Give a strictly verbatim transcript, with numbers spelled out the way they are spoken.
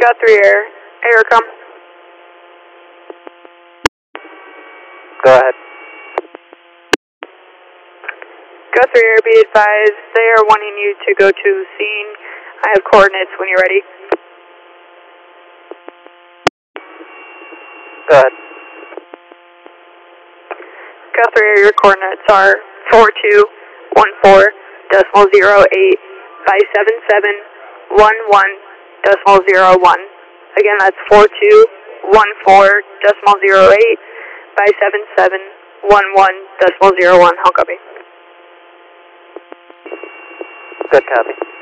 Guthrie Air, Aircom. Go ahead. Guthrie Air, be advised, they are wanting you to go to scene. I have coordinates when you're ready. Go ahead. Guthrie Air, your coordinates are four two one four decimal zero eight by seven seven one one decimal zero one. Again, that's four two one four decimal zero eight by seven seven one one decimal zero one. How copy? Good copy.